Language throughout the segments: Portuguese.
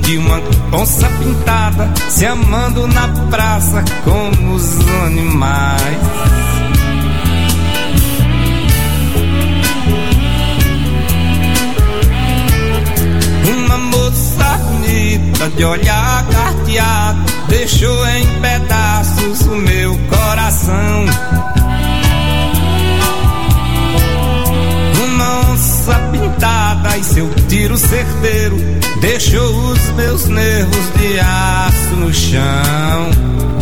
de uma onça pintada se amando na praça como os animais. Uma moça bonita de olhar carteado deixou em pedaços o meu coração. Uma onça pintada e seu tiro certeiro deixou os meus nervos de aço no chão.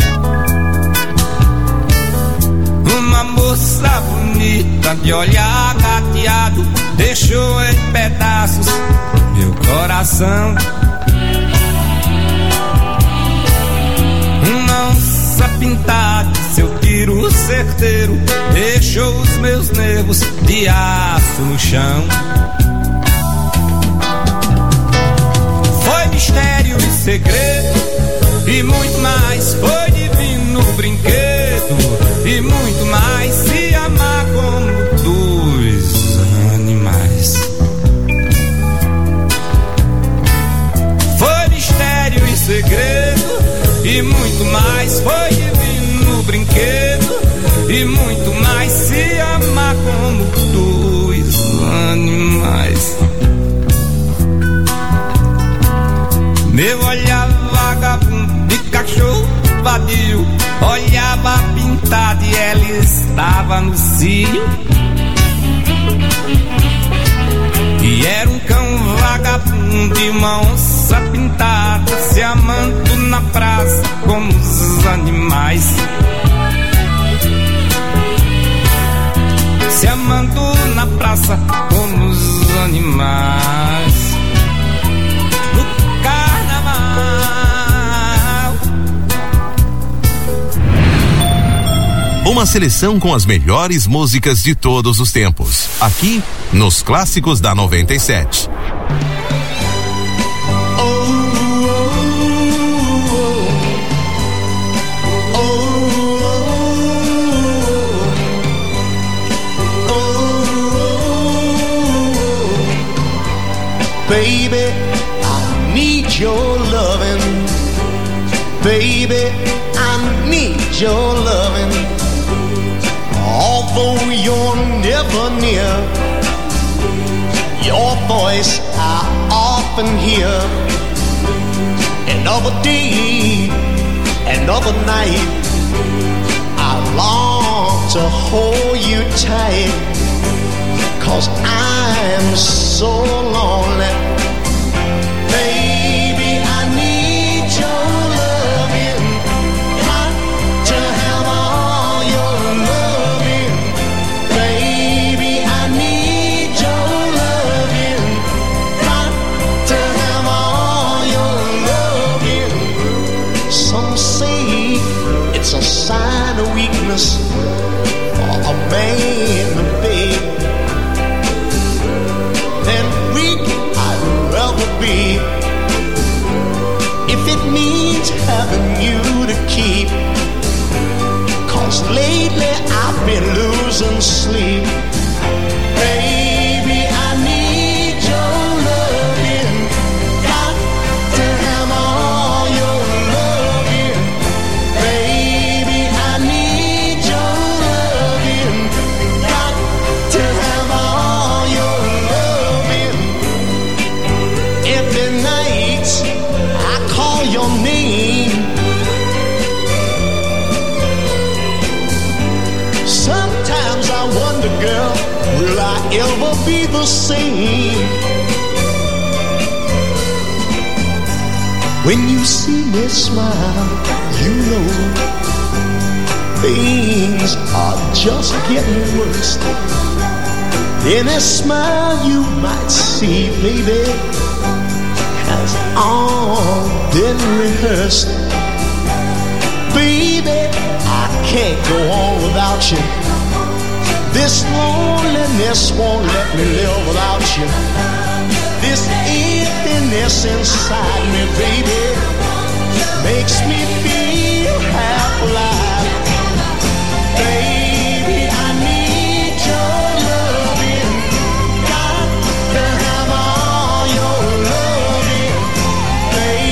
Uma moça bonita de olhar gateado deixou em pedaços meu coração. Uma onça pintada, seu tiro certeiro deixou os meus nervos de aço no chão. Foi mistério e segredo e muito mais, foi divino brinquedo e muito mais, se amar como dois animais. Foi mistério e segredo e muito mais, foi divino brinquedo e muito mais, se amar como dois animais. Meu olhar vagabundo de cachorro vadio olhava pintada e ela estava no cio. E era um cão vagabundo e uma onça pintada se amando na praça como os animais. Se amando na praça como os animais. No carnaval. Uma seleção com as melhores músicas de todos os tempos. Aqui, nos Clássicos da 97. Baby, I need your loving. Baby, I need your loving. Although you're never near, your voice I often hear. Another day, another night, I long to hold you tight, 'cause I'm so lonely. Baby, I need your loving. Got to have all your loving. Baby, I need your loving. Got to have all your loving. Some say it's a sign of weakness for a man to beg. Then weak I'd rather be, if it means having you to keep. 'Cause lately I've been losing sleep. Baby, I need your loving. Got to have all your loving. Baby, I need your loving. Got to have all your loving. Every night I call your name. Sometimes I wonder, girl, will I ever be the same? When you see me smile, you know things are just getting worse. Any smile you might see, baby, has all been rehearsed. Baby, I can't go on without you. This loneliness won't let me live without you. This emptiness inside me, baby, makes me feel half alive. Baby, I need your loving. Got to have all your loving. Baby,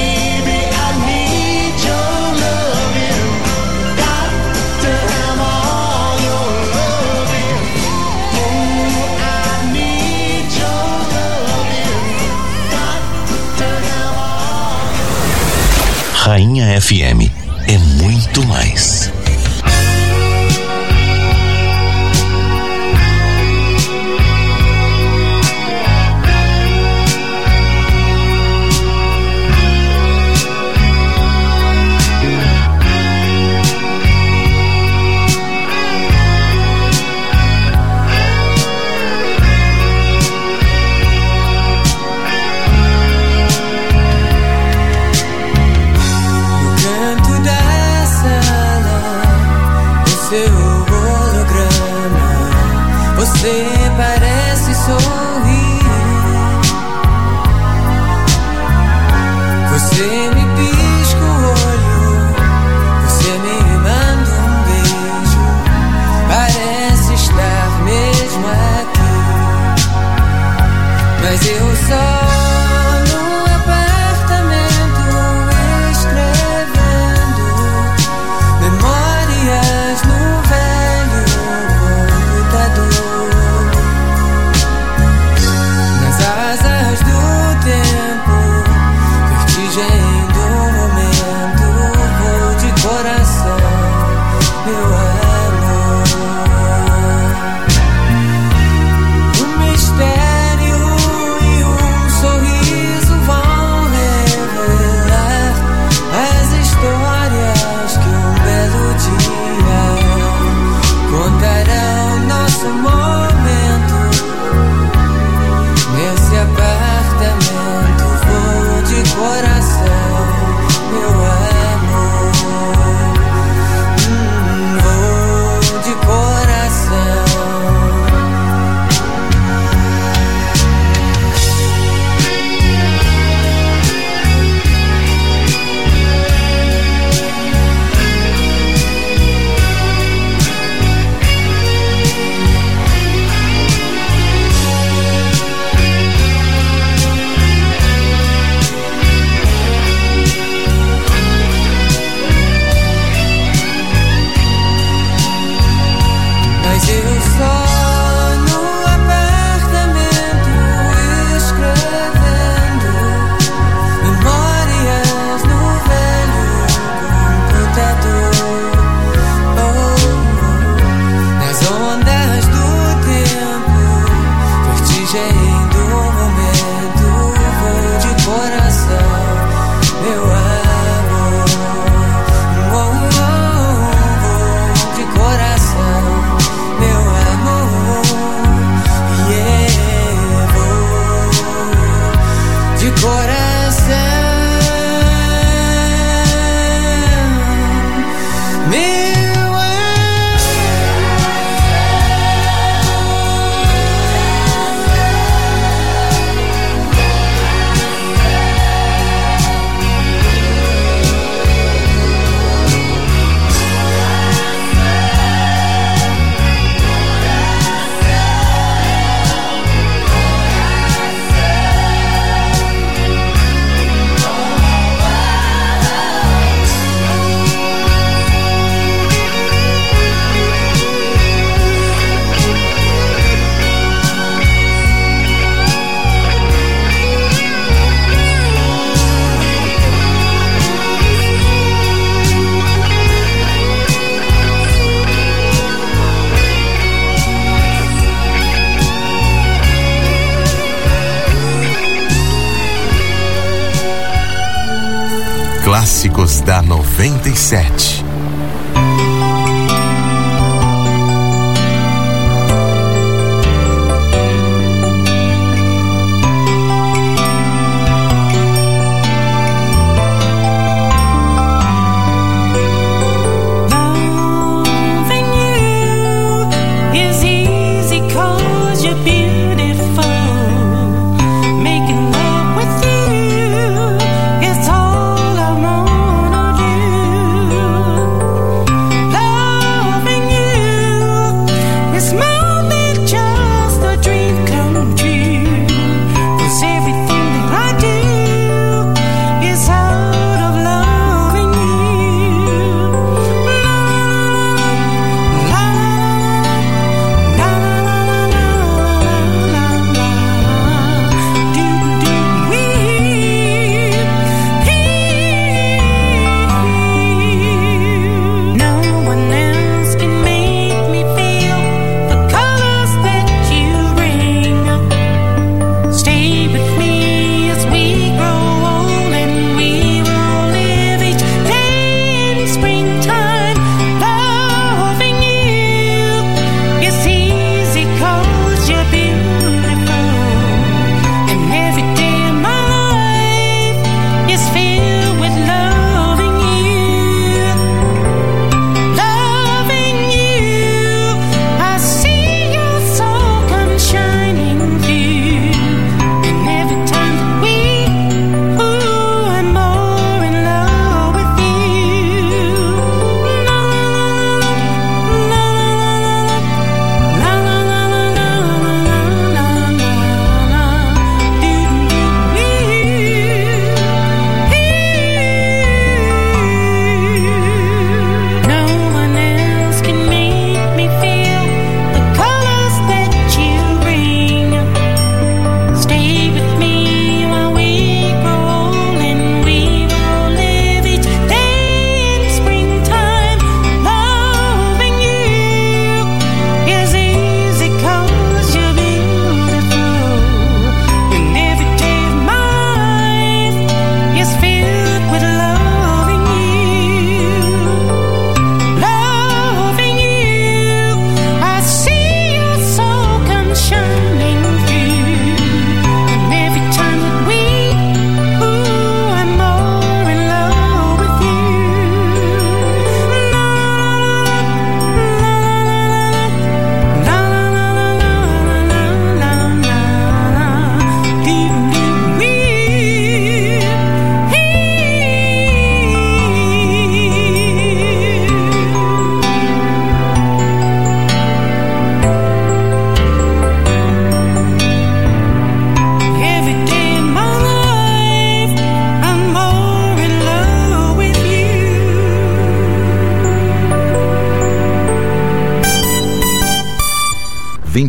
Rainha FM é muito mais. Você parece sorrir. Você me pisca o olho, você me manda um beijo. Parece estar mesmo aqui, mas eu só no apartamento escrevendo memórias no velho computador. Asas do tempo, vertigem do momento, vou de coração, meu amor. Um mistério e um sorriso vão revelar as histórias que um belo dia contarão nosso momento. Nesse apartamento vou de coração, meu amor. Vou de coração. Mas eu só no apartamento escrevendo memórias no velho computador. Nas ondas do tempo, vertigem do momento, vou de coração, meu amor. Vou de coração, meu amor, yeah, vou de coração, meu amor. Clássicos da 97. Making love with you is all I wanna do.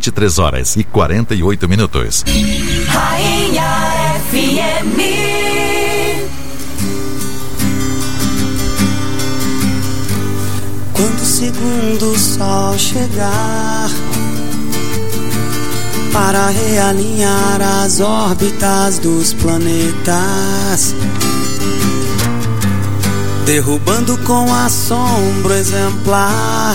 23h48. Rainha FM. Quando o segundo sol chegar para realinhar as órbitas dos planetas, derrubando com assombro exemplar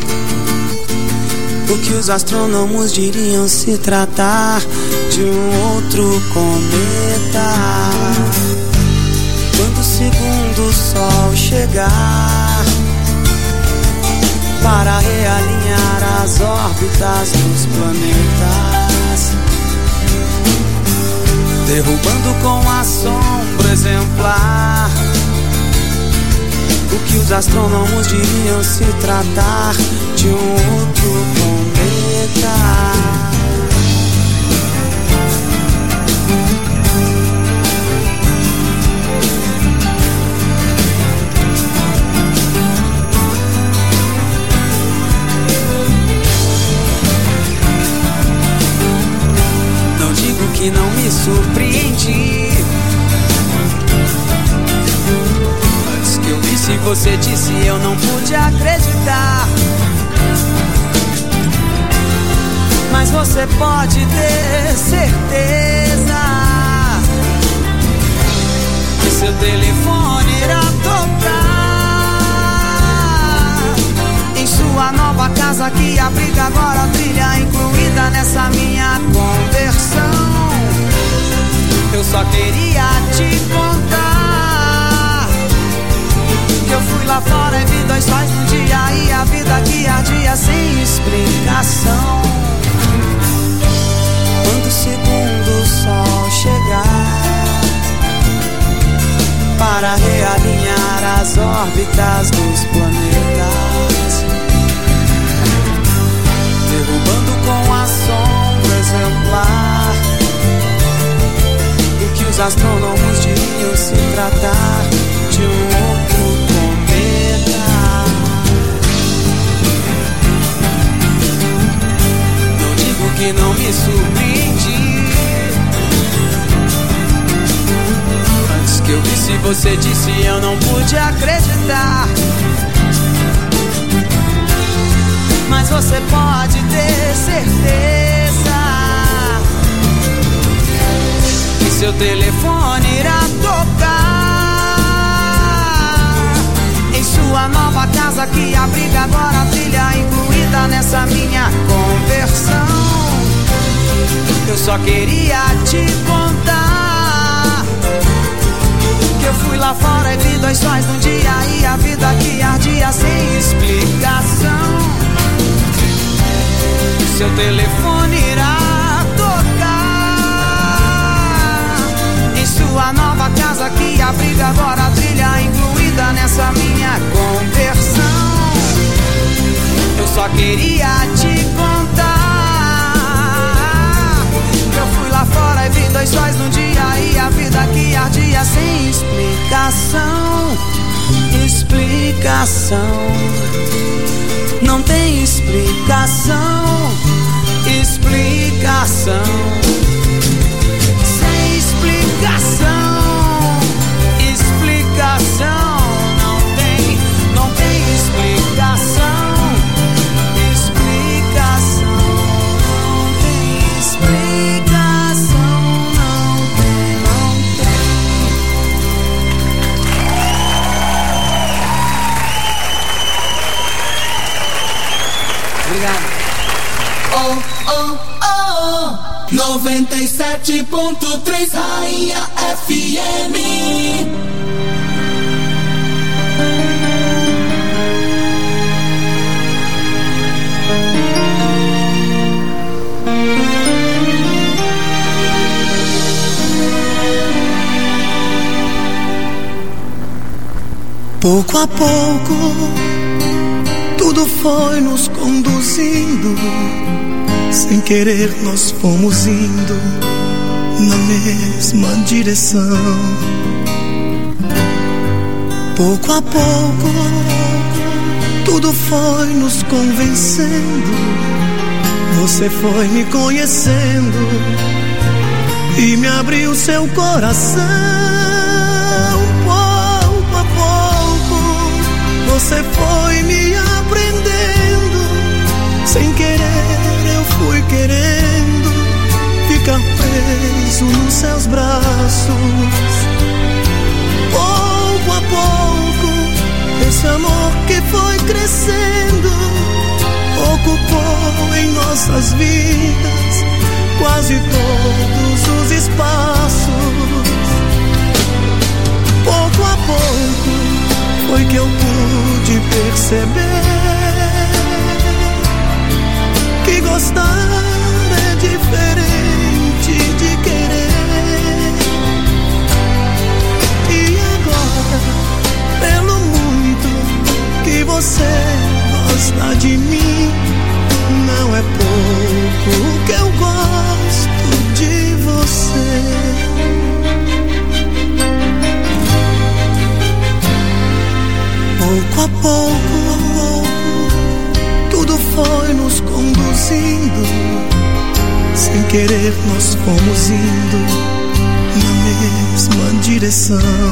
o que os astrônomos diriam se tratar de um outro cometa. Quando o segundo sol chegar para realinhar as órbitas dos planetas, derrubando com assombro exemplar o que os astrônomos diriam se tratar de um outro cometa. Não digo que não me surpreendi. Antes que eu visse você disse eu não pude acreditar. Mas você pode ter certeza que seu telefone irá tocar em sua nova casa que abriga agora a trilha incluída nessa minha conversão. Eu só queria te contar que eu fui lá fora e vi 2 sóis no dia e a vida que ardia sem explicação. Quando o segundo sol chegar para realinhar as órbitas dos planetas, derrubando com assombro exemplar o que os astrônomos diriam se tratar de um outro cometa. Não digo que não me surpreendi. Antes que eu visse você disse eu não pude acreditar. Mas você pode ter certeza que seu telefone irá tocar em sua nova casa que abriga agora a trilha incluída nessa minha conversão. Eu só queria te contar que eu fui lá fora e vi 2 sóis num dia e a vida que ardia sem explicação. Seu telefone irá tocar em sua nova casa que abriga agora a trilha incluída nessa minha conversão. Eu só queria te contar que eu fui lá fora e vi 2 sóis num dia e a vida que ardia sem explicação. Explicação. Não tem explicação. Explicação. Sem explicação. Explicação. Não tem explicação. Explicação. Não tem explicação. Não tem. Obrigado. Oh, oh, oh, 97.3 Rainha FM. Pouco a pouco, tudo foi nos conduzindo. Sem querer nós fomos indo na mesma direção. Pouco a pouco, tudo foi nos convencendo Você foi me conhecendo e me abriu seu coração. Pouco a pouco você foi me aprendendo. Sem querer eu fui querendo ficar preso nos seus braços. Pouco a pouco esse amor que foi crescendo ocupou em nossas vidas quase todos os espaços. Pouco a pouco foi que eu pude perceber que gostar é diferente de querer. E agora, pelo muito que você gosta de mim, não é pouco que eu gosto de você. Pouco a pouco, tudo foi nos conduzindo. Sem querer nós fomos indo na mesma direção.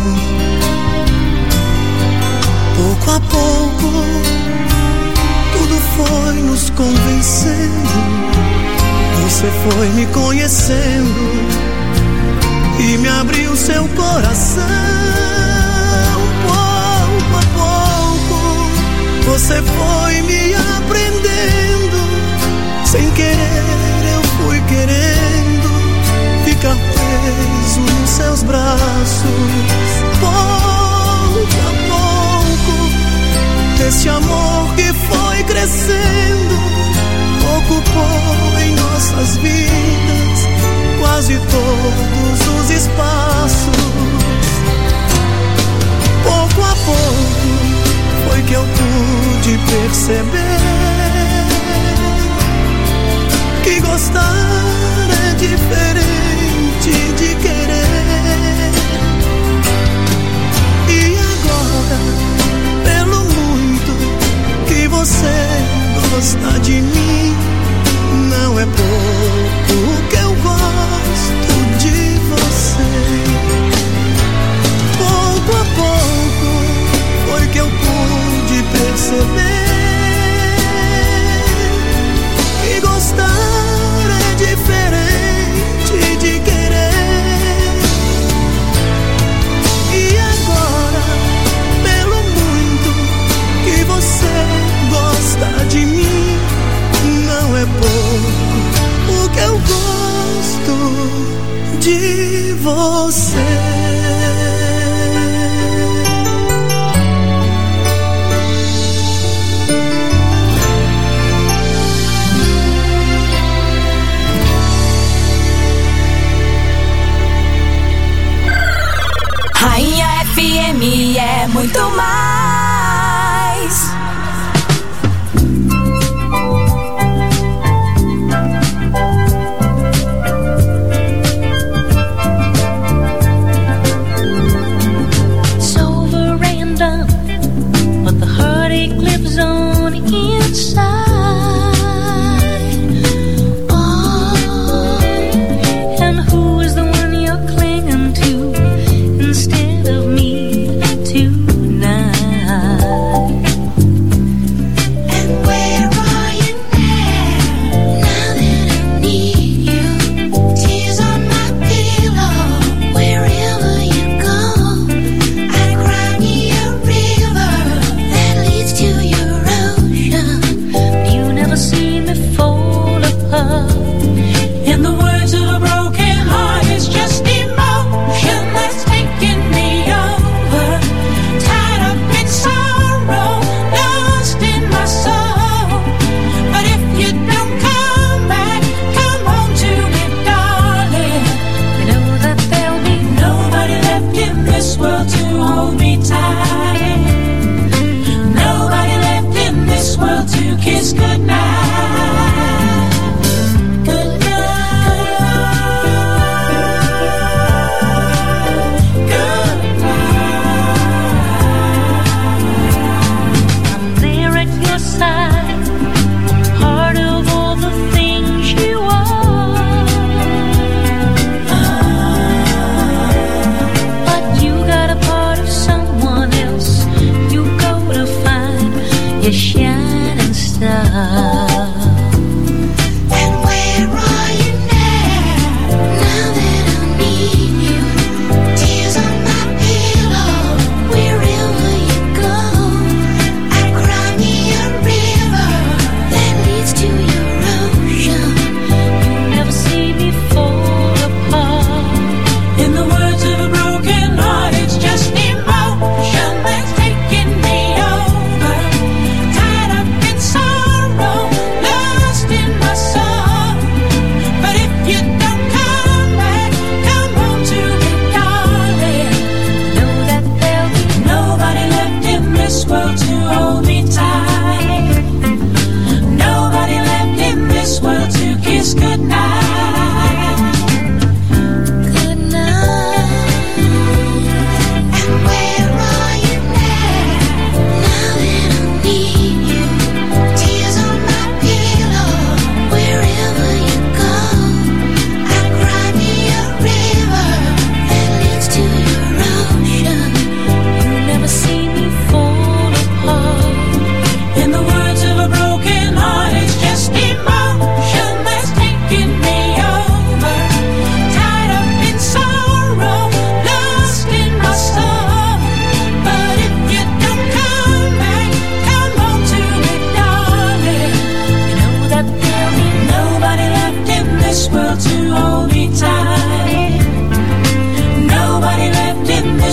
Pouco a pouco tudo foi nos convencendo. Você foi me conhecendo e me abriu seu coração. Pouco a pouco você foi me aprendendo. Sem querer eu fui querendo ficar preso nos seus braços. Pouco a pouco esse amor que foi crescendo ocupou em nossas vidas quase todos os espaços. Pouco a pouco foi que eu pude perceber que gostar é diferente de querer. E agora, pelo muito que você gosta de mim, não é pouco que eu gosto de você. Pouco a pouco foi que eu pude perceber que gostar é diferente de querer. E agora, pelo muito que você gosta de mim, não é pouco o que eu gosto de você. Rainha FM é muito mais. So random, but the heartache lives on inside. Oh, and who is the one you're clinging to instead of me tonight? And where are you now that I need you? Tears on my pillow, wherever you go. I'd cry me a river that leads to your ocean. You never see me fall apart. In the words of a broken heart, it's just emotion that's taking me over. Tied up in sorrow, lost in my soul. But if you don't come back, come home to me, darling. Know that there'll be nobody left in this world to hold me tight. Nobody left in this world to kiss goodnight. I'm there at your side, part of all the things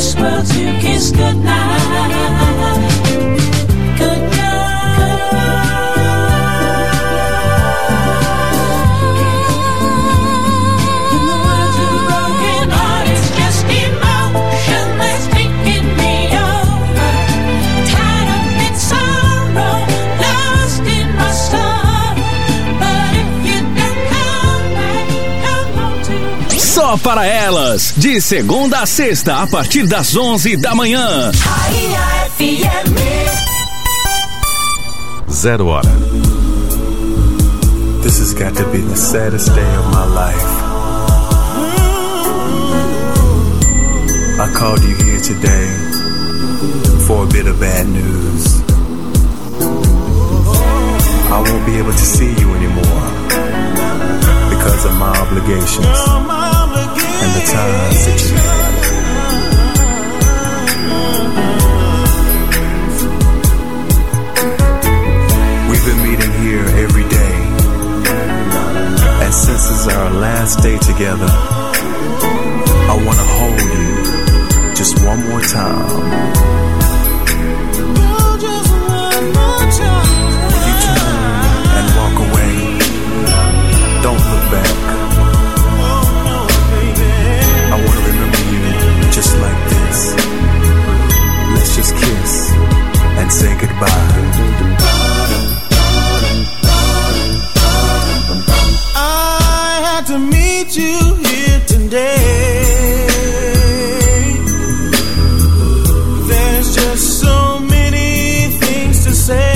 this world to kiss goodnight. Só para elas, de segunda a sexta, a partir das 11 da manhã. Rainha FM. 0 hora. This has got to be the saddest day of my life. I called you here today for a bit of bad news. I won't be able to see you anymore because of my obligations and the ties that you had. We've been meeting here every day, and since this is our last day together, I want to hold you just one more time. When you turn and walk away, don't look back. I want to remember you just like this. Let's just kiss and say goodbye. I had to meet you here today. There's just so many things to say.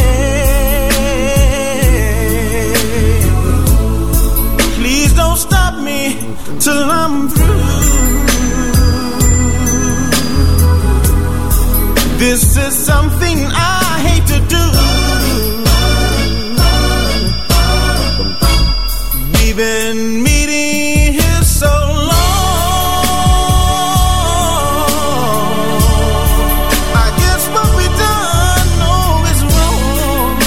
Please don't stop me till I'm through. This is something I hate to do. We've been meeting here so long. I guess what we done, no, is wrong.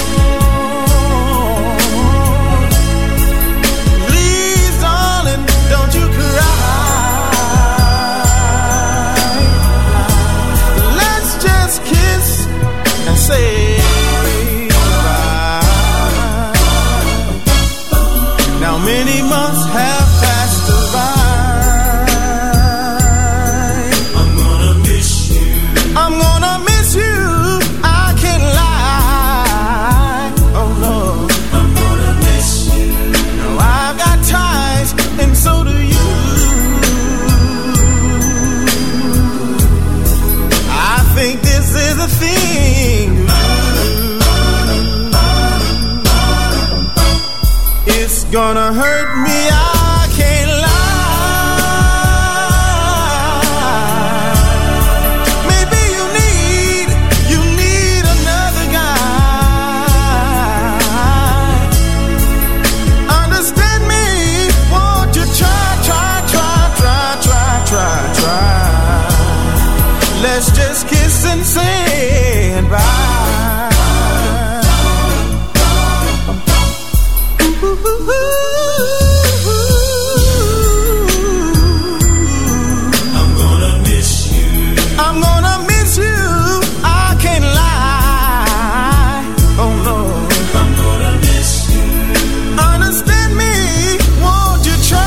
Please, darling, don't you cry. Let's just kiss and say goodbye. Now many months have passed us by. I'm gonna miss you. I'm gonna miss you. I can't lie. Oh no. I'm gonna miss you. Now I've got ties, and so do you. I think this is a thing. It's gonna hurt me, I can't lie. Maybe you need another guy. Understand me, won't you try. Let's just kiss and say goodbye. I'm gonna miss you. I'm gonna miss you. I can't lie. Oh no. I'm gonna miss you. Understand me, won't you try.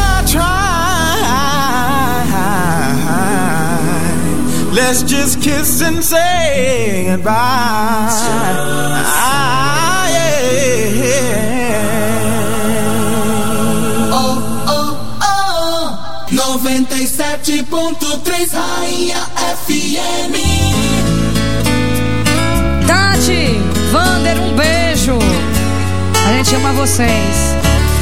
Let's just kiss and say goodbye. Oh, oh, oh, 97.3 Rainha FM. Tati, Vander, um beijo. A gente ama vocês.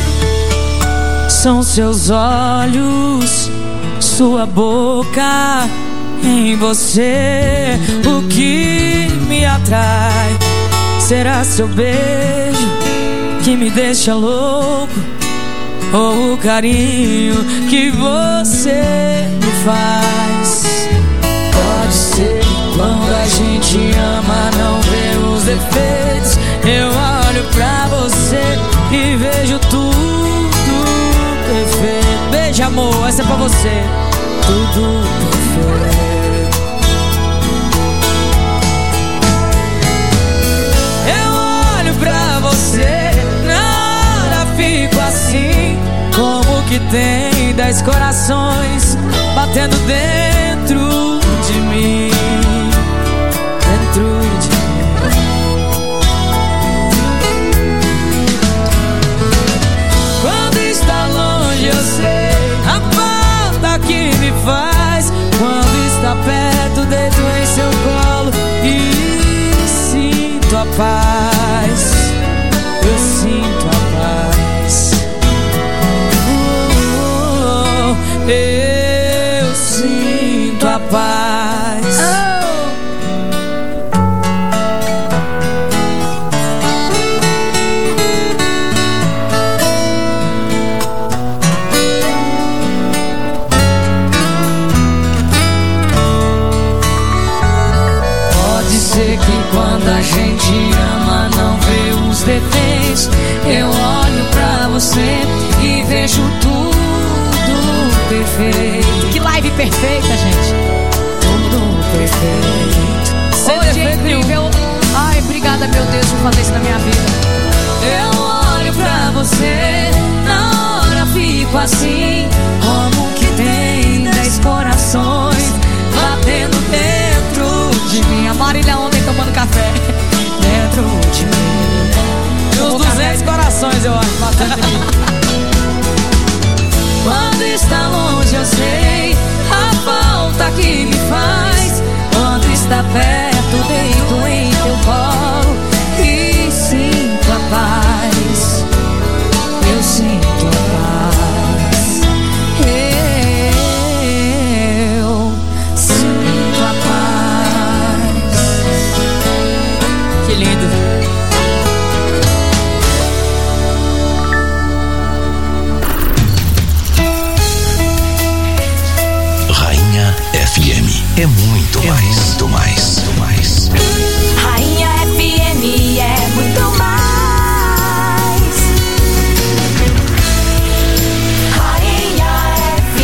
São seus olhos, sua boca, em você o que me atrai. Será seu beijo que me deixa louco, ou o carinho que você me faz? Pode ser que quando a gente ama não vê os defeitos. Eu olho pra você e vejo tudo perfeito. Beijo, amor, essa é pra você. Tudo perfeito. tem 10 corações batendo dentro de mim. Dentro de mim. Quando está longe eu sei a falta que me faz. Quando está perto deito em seu colo e sinto a paz. Eu sinto a paz. Eu sinto a paz. Pode ser que quando a gente ama não vê os defeitos. Eu olho pra você e vejo tudo perfeito. Que live perfeita, gente. Tudo perfeito. Seja incrível. Ai, obrigada, meu Deus, por fazer isso na minha vida. Eu olho pra você, na hora fico assim, como que tem 10 corações batendo dentro de mim. A Marília ontem tomando café. Dentro de mim. E uns 200 corações, eu acho, batendo de mim. Quando está longe eu sei a falta que me faz. Quando está perto deito em teu colo e sinto a paz. Eu sinto a paz. Eu sinto a paz. Que lindo. FM é muito mais, muito mais, muito mais. Rainha FM é muito mais. Rainha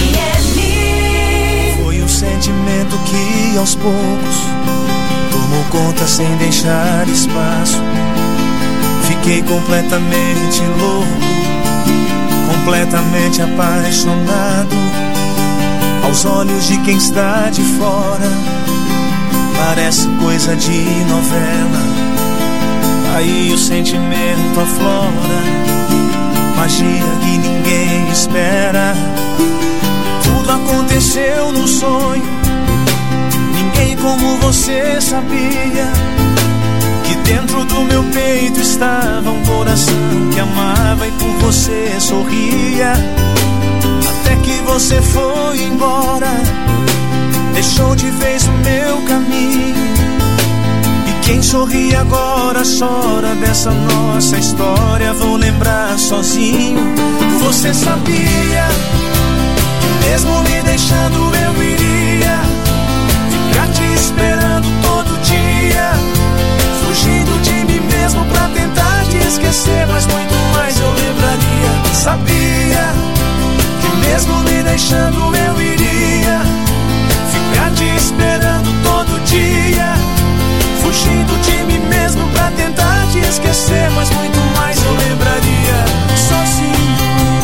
FM. Foi um sentimento que aos poucos tomou conta sem deixar espaço. Fiquei completamente louco, completamente apaixonado. Aos olhos de quem está de fora, parece coisa de novela. Aí o sentimento aflora, magia que ninguém espera. Tudo aconteceu num sonho, ninguém como você sabia que dentro do meu peito estava um coração que amava e por você sorria. Até que você foi embora, deixou de vez o meu caminho. E quem sorri agora chora dessa nossa história. Vou lembrar sozinho. Você sabia que mesmo me deixando eu iria ficar te esperando todo dia, fugindo de mim mesmo pra tentar te esquecer. Mas muito mais eu lembraria. Sabia mesmo me deixando eu iria ficar te esperando todo dia, fugindo de mim mesmo pra tentar te esquecer. Mas muito mais eu lembraria sozinho.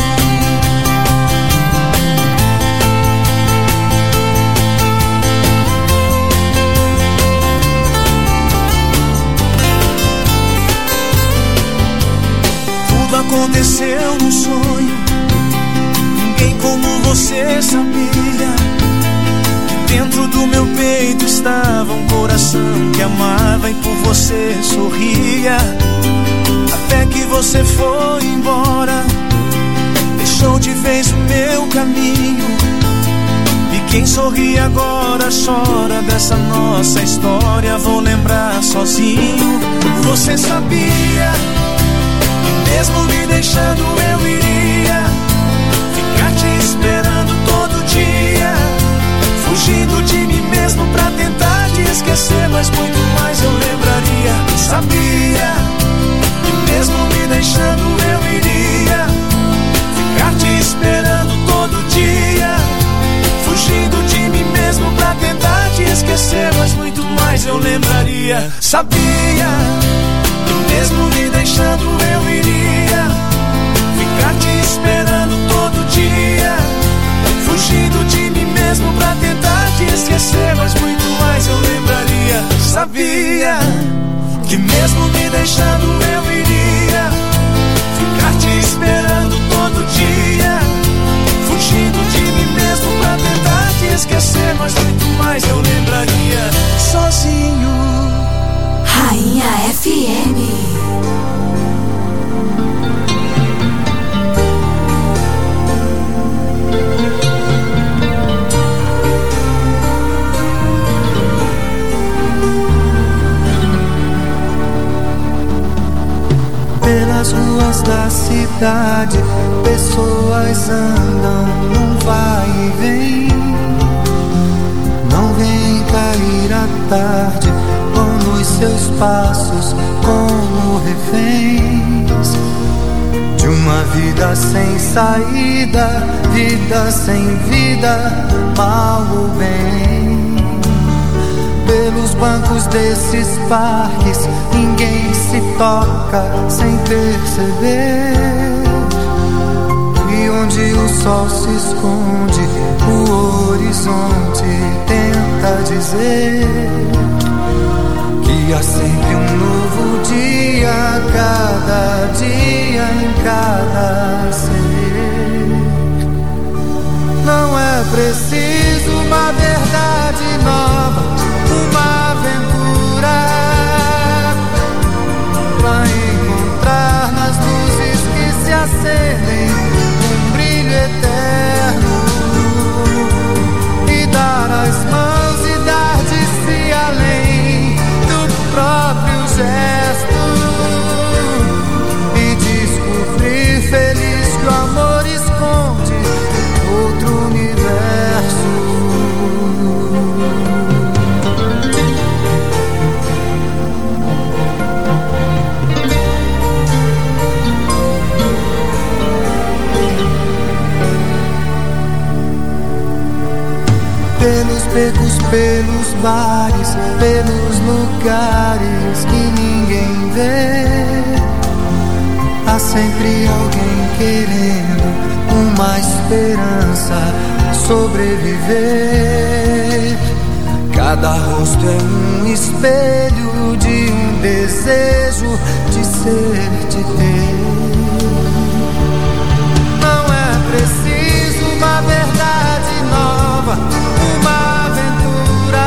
Tudo aconteceu num sonho, ninguém como você sabia que dentro do meu peito estava um coração que amava e por você sorria. Até que você foi embora, deixou de vez o meu caminho. E quem sorri agora chora dessa nossa história. Vou lembrar sozinho. Você sabia que mesmo me deixando eu iria ficar te esperando todo dia, fugindo de mim mesmo pra tentar te esquecer. Mas muito mais eu lembraria. Sabia que mesmo me deixando eu iria ficar te esperando todo dia, fugindo de mim mesmo pra tentar te esquecer. Mas muito mais eu lembraria. Sabia que mesmo me deixando eu iria ficar te esperando todo dia, esquecer, mas muito mais eu lembraria. Sabia que mesmo me deixando eu iria ficar te esperando todo dia, fugindo de mim mesmo pra tentar te esquecer, mas muito mais eu lembraria. Sozinho. Rainha FM. Pelas ruas da cidade, pessoas andam num vai e vem. Não vem cair a tarde, vão nos seus passos como reféns de uma vida sem saída, vida sem vida, mal ou bem. Pelos bancos desses parques, ninguém se toca sem perceber. E onde o sol se esconde, o horizonte tenta dizer que há sempre um novo dia, cada dia em cada ser. Não é preciso uma verdade nova, uma aventura pra encontrar nas luzes que se acendem um brilho eterno e dar as mãos e dar de si além do próprio gesto e descobrir feliz que o amor esconde outro universo. Pelos becos, pelos bares, pelos lugares que ninguém vê, há sempre alguém querendo uma esperança sobreviver. Cada rosto é um espelho de um desejo de ser, de ter. Não é preciso uma verdade nova, uma aventura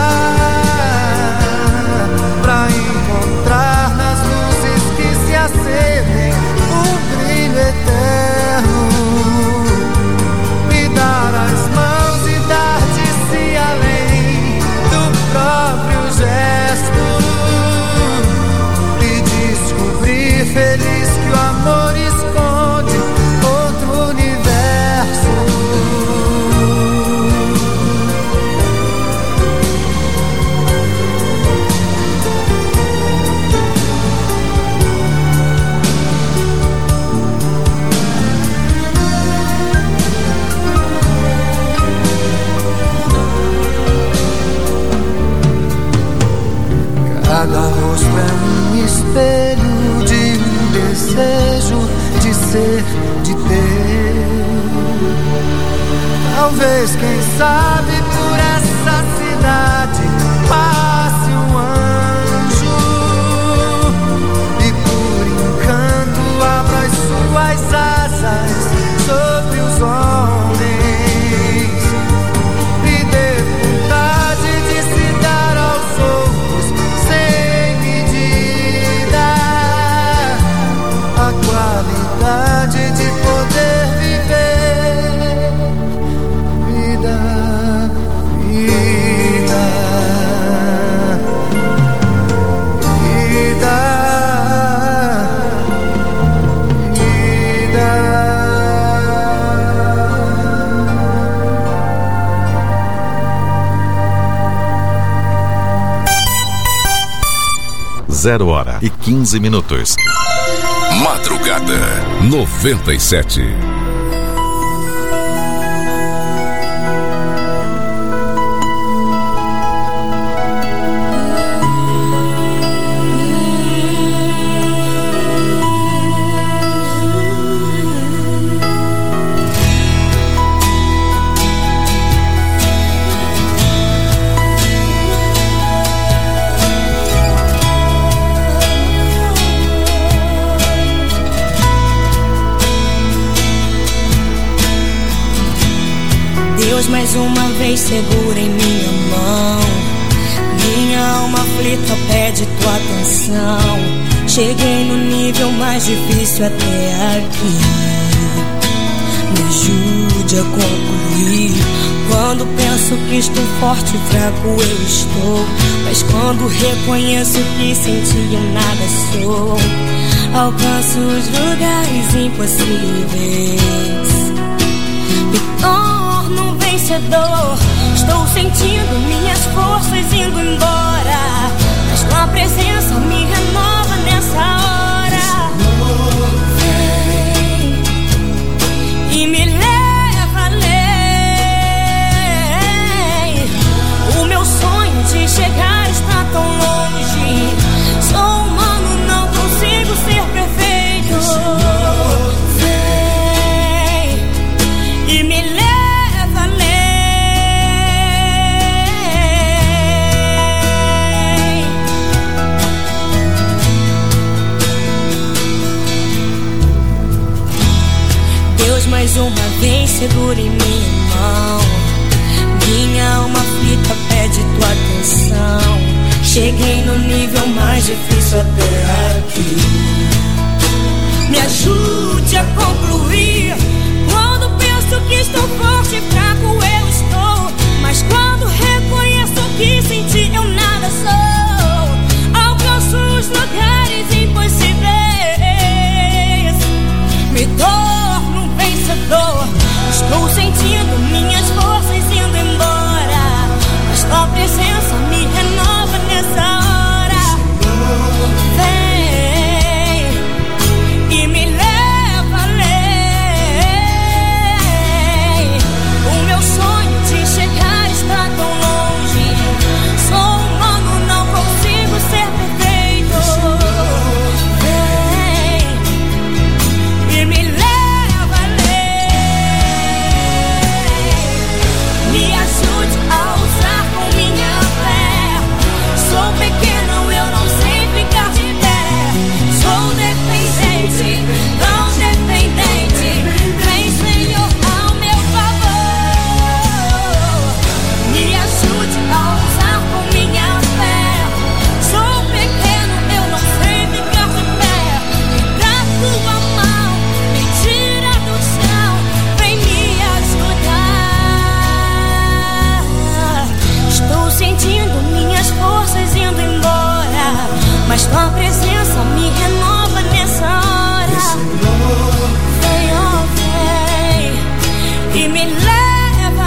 pra encontrar nas luzes que se acendem um brilho eterno e dar as mãos e dar de si além do próprio gesto e descobrir feliz que o amor esconde outro universo. Cada rosto é um espelho de um desejo de ser, de ter. Talvez, quem sabe, por essa cidade passe um anjo e por encanto abra as suas asas sobre os homens e dê vontade de se dar aos outros sem medida a qualidade de poder viver vida, vida, vida, vida. 0h15. Madrugada 97. uma vez segura em minha mão. Minha alma aflita pede tua atenção. Cheguei no nível mais difícil até aqui. Me ajude a concluir. Quando penso que estou forte e fraco eu estou, mas quando reconheço que sem ti eu nada sou, alcanço os lugares impossíveis. Me torno um vencedor. Estou sentindo minhas forças indo embora, mas tua presença me renova nessa hora. Vem e me leva além. O meu sonho de chegar está tão longe. Sou humano, não consigo ser perfeito. Vem e me leva além. Deus, mais uma vez segura em minha mão. Minha alma aflita pede tua atenção. Cheguei no nível mais difícil até aqui. Me ajude a concluir. Quando penso que estou forte e fraco eu estou, mas quando reconheço que sem ti eu nada sou, alcanço os lugares impossíveis. Me torno um vencedor. Estou sentindo minhas forças indo embora, mas tua presença me renova nessa hora. Vem e me leva além. O meu sonho de chegar está tão longe. Sou humano, não consigo ser perfeito. Vem e me leva além. Me ajude a usar com minha fé. Sou pequeno, eu não sei ficar de pé. Sou dependente, tão dependente. Vem, Senhor, ao meu favor. Me ajude a usar com minha fé. Sou pequeno, eu não sei ficar de pé. Me dá tua mão, me tira do chão. Vem me ajudar. Estou sentindo minhas forças indo embora, mas tua presença me renova nessa hora. Vem, oh, vem e me leva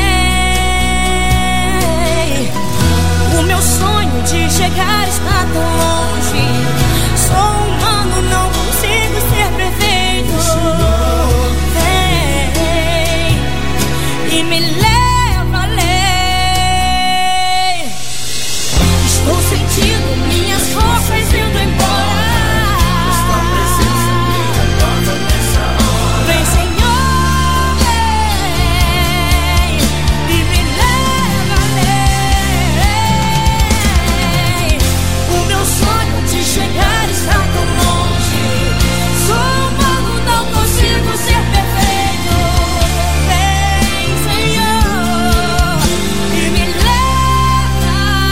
além. O meu sonho de chegar está tão longe. Sou humano, não consigo ser perfeito. Vem e me leva além. Estou sentindo minhas forças indo embora. Vem, Senhor, vem e me leva além. O meu sonho de chegar está tão longe. Sou humano, não consigo ser perfeito. Vem, Senhor, e me leva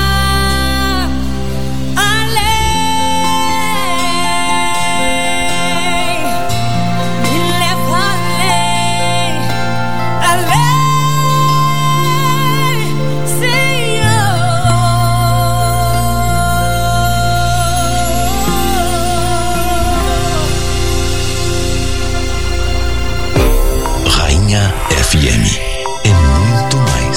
além. Me leva além, Senhor. Rainha FM é muito mais.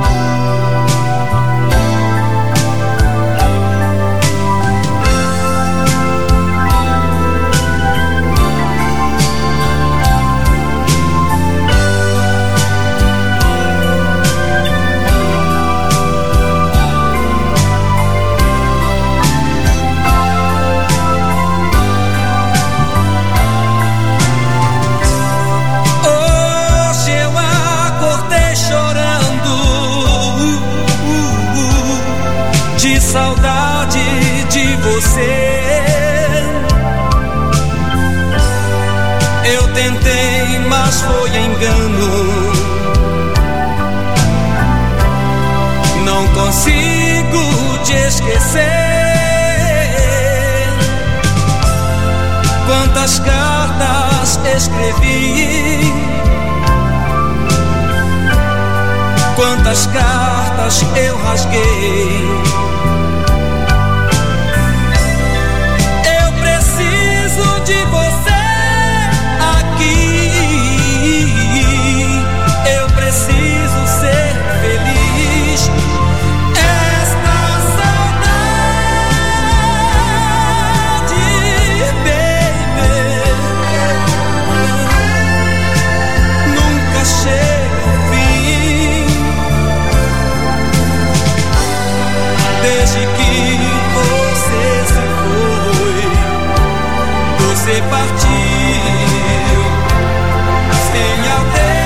Hoje eu acordei chorando de saudade de você. Eu tentei, mas foi engano. consigo te esquecer. Quantas cartas escrevi, quantas cartas eu rasguei. Eu preciso de você aqui. Eu preciso ser feliz. Esta saudade, baby, nunca chega ao fim. Desde que você se foi, você partiu sem adeus.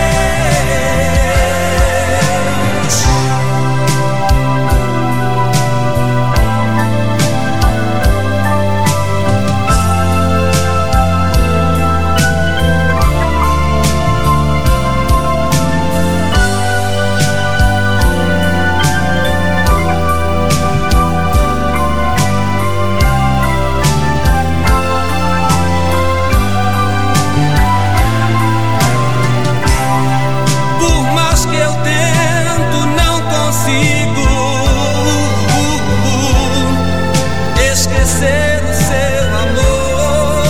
Esquecer o seu amor.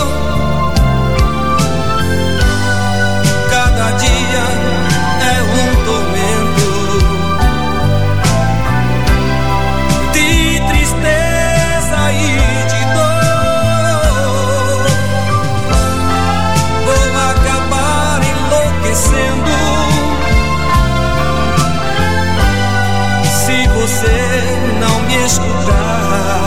Cada dia é um tormento de tristeza e de dor. Vou acabar enlouquecendo se você não me escutar.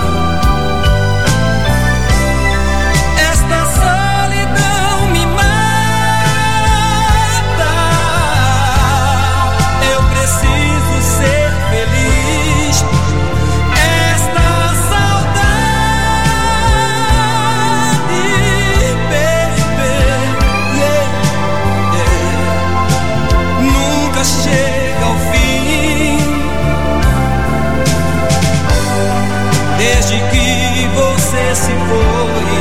Chega ao fim. Desde que você se foi,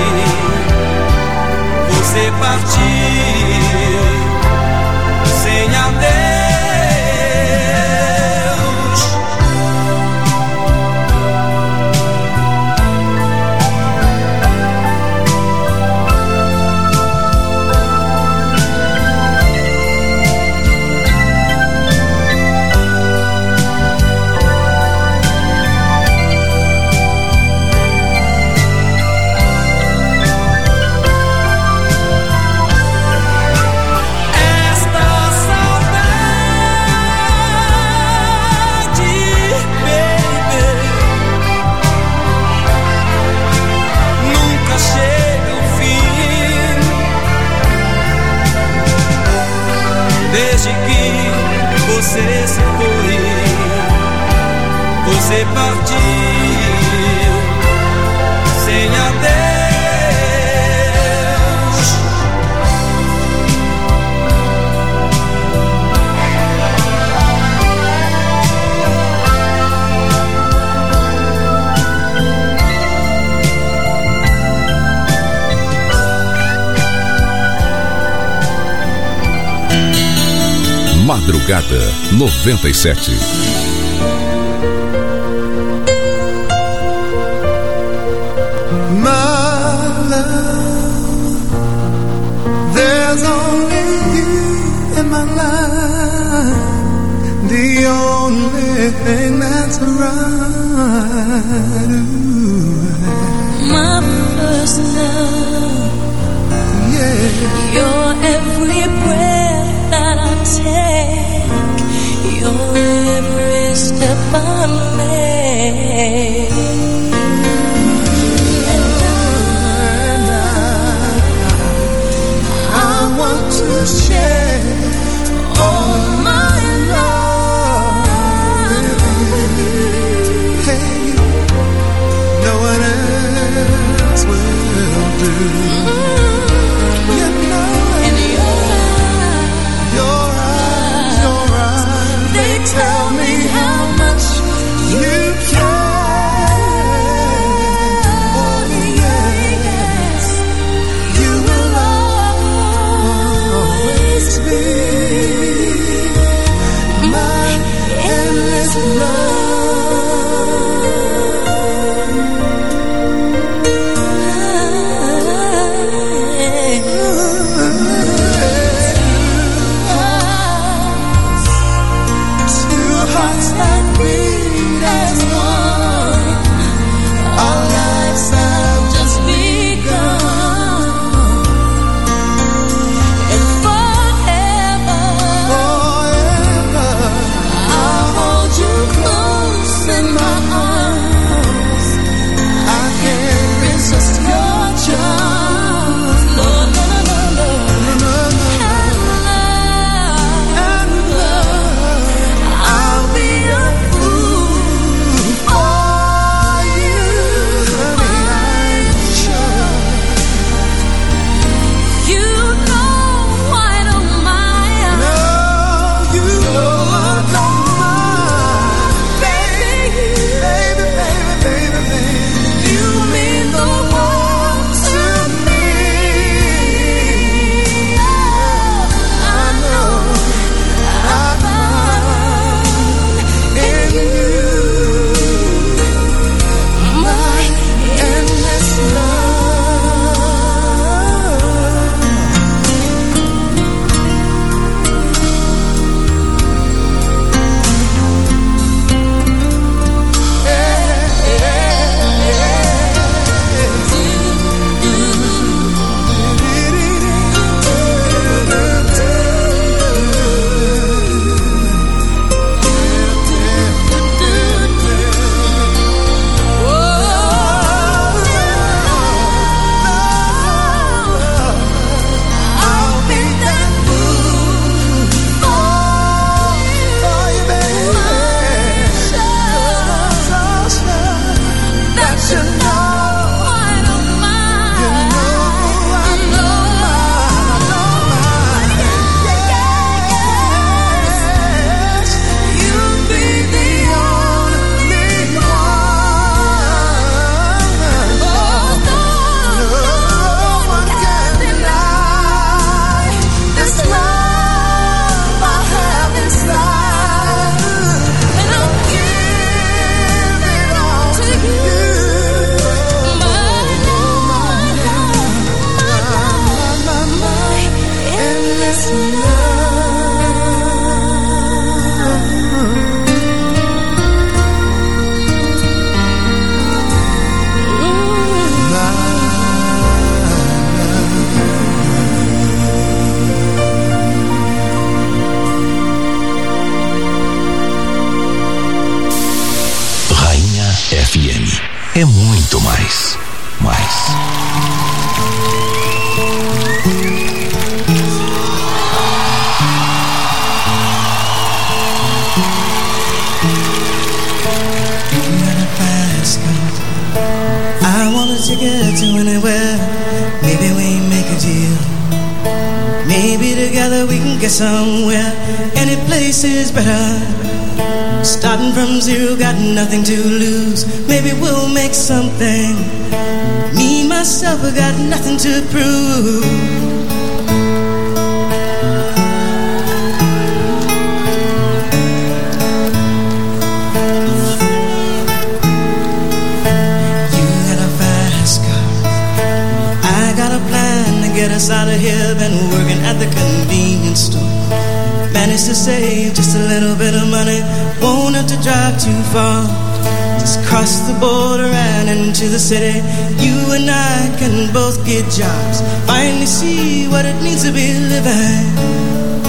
você partiu sem adeus. Desde que você se foi, você partiu sem adeus. Madrugada 97. My love, there's only you in my life, the only thing that's right. My first love, yeah. Your every breath that I take, your every step I make. And I want to share all my love with you. Hey, no one else will do. You know, And your eyes, they tell me how much é muito mais. I wanna take it to anywhere. Maybe we make a deal. Maybe together we can get somewhere. Any place is better. Starting from zero, got nothing to lose. Maybe we'll make something. Me, myself, I got nothing to prove. Get us out of here, been working at the convenience store. Managed to save just a little bit of money, won't have to drive too far. Just cross the border and into the city. You and I can both get jobs, finally see what it means to be living.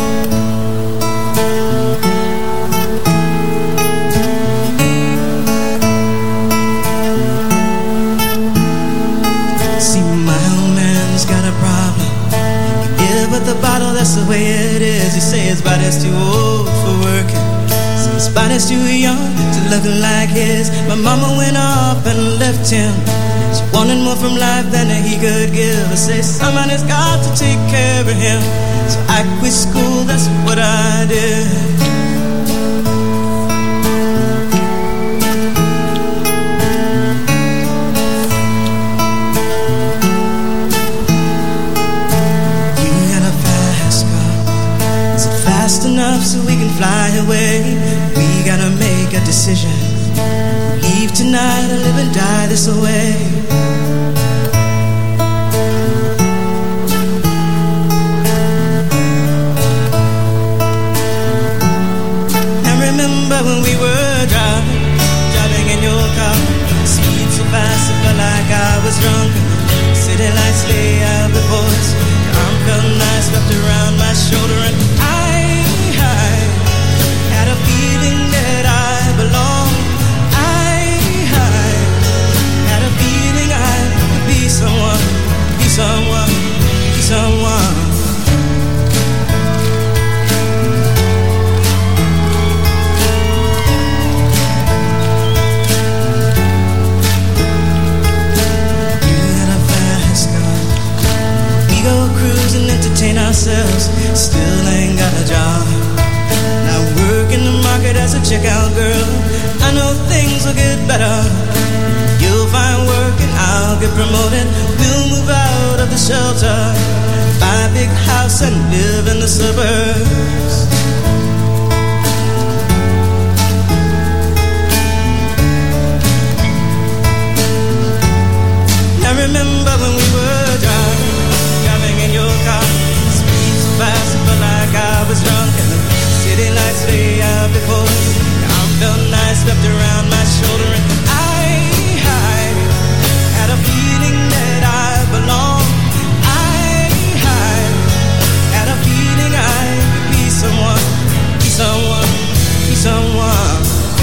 The bottle, that's the way it is. You say his body's too old for working, so his body's too young to look like his. My mama went off and left him. She wanted more from life than he could give. I say somebody's got to take care of him, so I quit school, that's what I did. Enough so we can fly away. We gotta make a decision. Leave tonight or live and die this way. And remember when we were driving in your car. Speed so fast it felt like I was drunk. City lights lay out before us. Your arm felt nice wrapped around my shoulder, and I had a feeling that I belonged. I had a feeling I could be someone, be someone, be someone. You had a fast car. We go cruise and entertain ourselves. Still ain't got a job. Work in the market as a checkout girl. I know things will get better. You'll find work and I'll get promoted. We'll move out of the shelter, buy a big house and live in the suburbs. I remember when we were driving in your car. Speed so fast it felt like I was drunk, and the city lights lay out before us. Your arm felt nice wrapped around my shoulder, and I had a feeling that I belonged. I had a feeling I could be someone, be someone, be someone.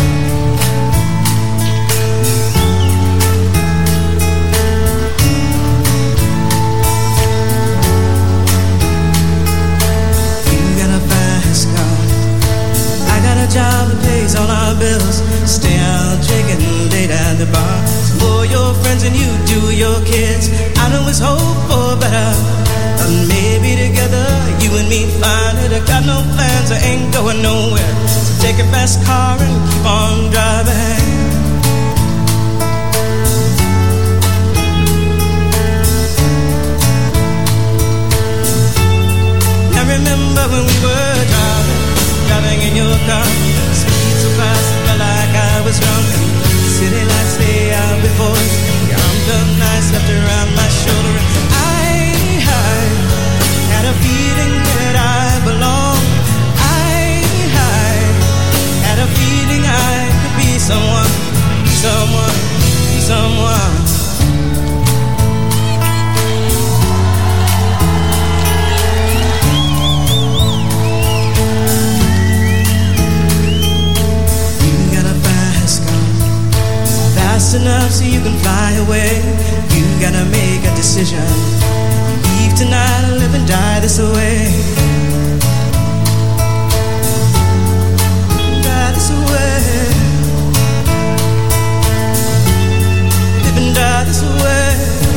Job that pays all our bills. Stay out drinking late at the bar. For your friends and you do your kids. I know it's hope for better, but maybe together you and me find it. I got no plans, I ain't going nowhere, so take a fast car and keep on driving. I remember when we were driving in your car. Speed so fast it felt like I was drunk. City lights lay out before us. Your arm felt nice wrapped around my shoulder. I had a feeling that I belonged. I had a feeling I could be someone. enough so you can fly away. You gotta make a decision. Leave tonight or live and die this way. Die this way. Live and die this way.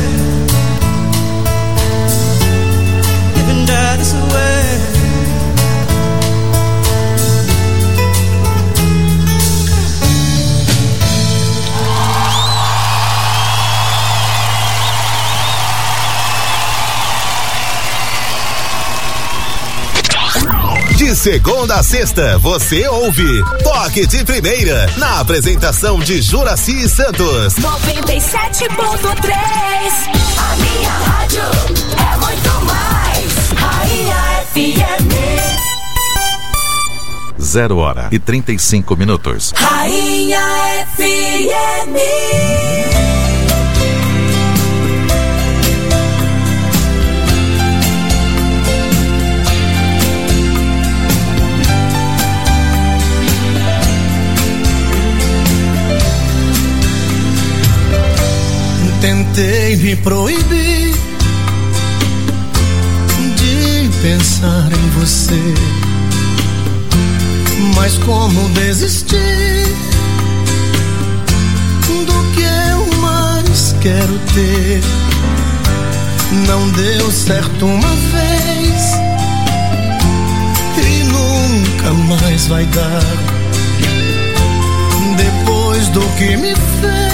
Live and die this way. De segunda a sexta, você ouve Toque de Primeira, na apresentação de Juraci Santos. 97.3, a minha rádio é muito mais. Rainha FM. 0h35. Rainha FM. Tentei me proibir de pensar em você, mas como desistir do que eu mais quero ter? Não deu certo uma vez e nunca mais vai dar. Depois do que me fez,